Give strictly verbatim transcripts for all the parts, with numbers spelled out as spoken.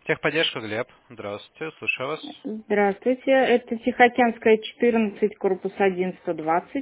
Техподдержка, Глеб. Здравствуйте, слушаю вас. Здравствуйте, это Тихоокеанская, четырнадцать, корпус один, сто двадцать.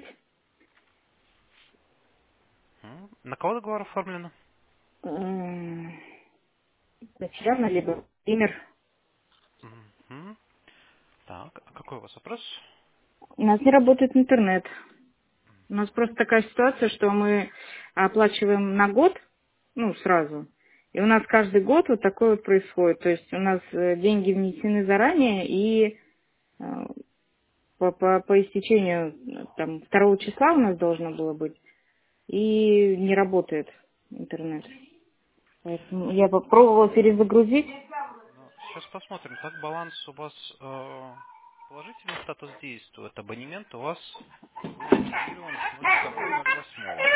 М, На кого договор оформлен? М, Татьяна либо Владимир. Мгм. Так, а какой у вас вопрос? У нас не работает интернет. У нас просто такая ситуация, что мы оплачиваем на год, ну, сразу. И у нас каждый год вот такое вот происходит. То есть у нас э, деньги внесены заранее, и э, по, по, по истечению э, там, второго числа у нас должно было быть, и не работает интернет. Поэтому я попробовала перезагрузить. Ну, сейчас посмотрим. Так, баланс у вас э, положительный статус действует. Абонемент у вас был активирован с ноль второго ноль восьмого.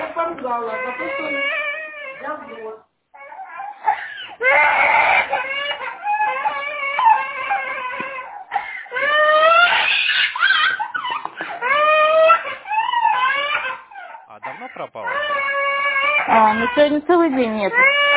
А давно пропал? А, ну сегодня целый день нет.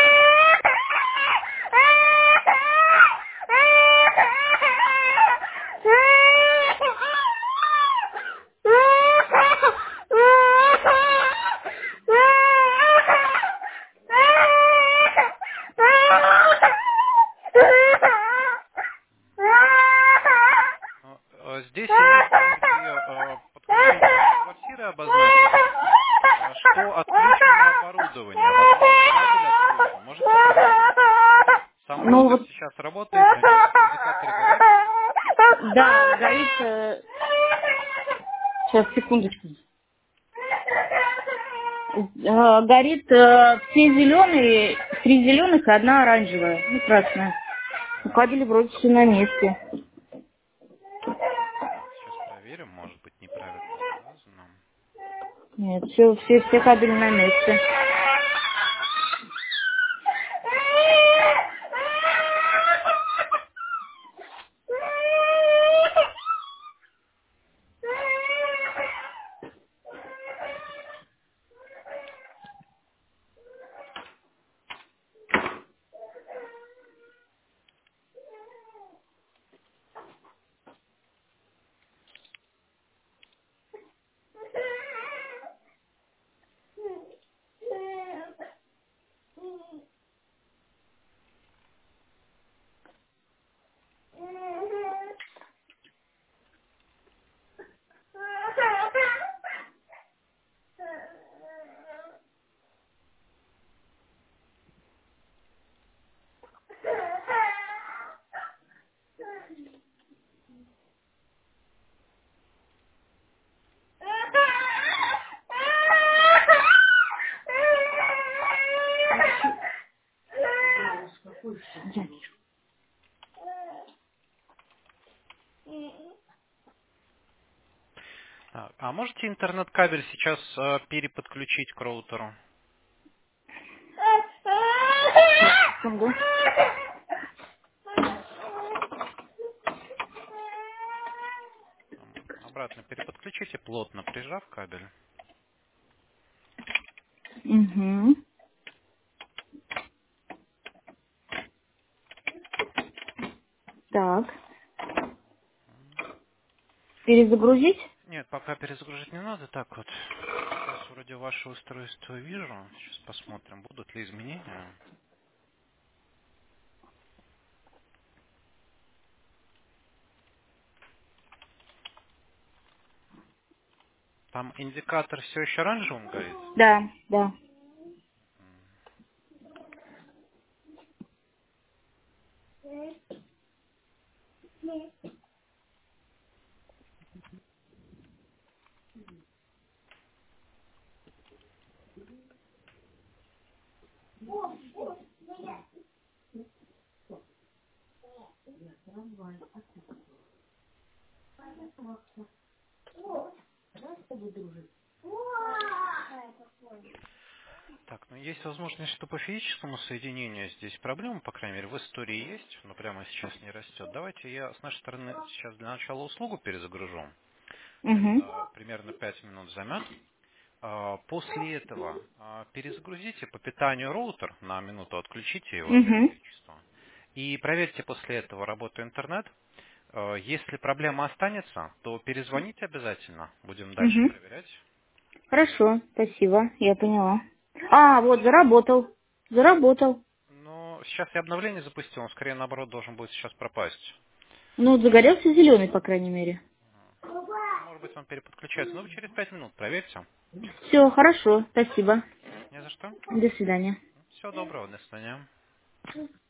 Ну, э, Здесь имеется где э, подключение вашей квартиры обозначено, э, что отключено оборудование. Возможно, кабель отключен. Можете проверить. Сам Ну роутер вот, сейчас работает, на нем все индикаторы горят. да, горит. э, Сейчас, секундочку. Э, Горит э, все зеленые, три зеленых и одна оранжевая, ну красная. Ну, кабели вроде все на месте. Так, сейчас проверим, может быть неправильно указано. Нет, все, все, все кабели на месте. Так, а можете интернет-кабель сейчас э, переподключить к роутеру? Секунду. Там, обратно переподключите, плотно прижав кабель. Угу. Так. Перезагрузить? Нет, пока перезагружать не надо. Так вот, сейчас вроде ваше устройство вижу. Сейчас посмотрим, будут ли изменения. Там индикатор все еще оранжевым горит? Да, да. Так, ну есть возможность, что по физическому соединению здесь проблема, по крайней мере, в истории есть, но прямо сейчас не растет. Давайте я с нашей стороны сейчас для начала услугу перезагружу. Угу. Это примерно пять минут займет. А, После этого а, перезагрузите по питанию роутер на минуту, отключите его от Угу. электричества. И проверьте после этого работу интернет. Э, Если проблема останется, то перезвоните обязательно. Будем дальше Угу. проверять. Хорошо, спасибо, я поняла. А, вот, заработал. Заработал. Но сейчас я обновление запустил, он скорее наоборот должен будет сейчас пропасть. Ну, загорелся зеленый, по крайней мере. Может быть, он переподключается. Ну, вы через пять минут проверьте. Все, хорошо, спасибо. Не за что. До свидания. Всего доброго, до свидания.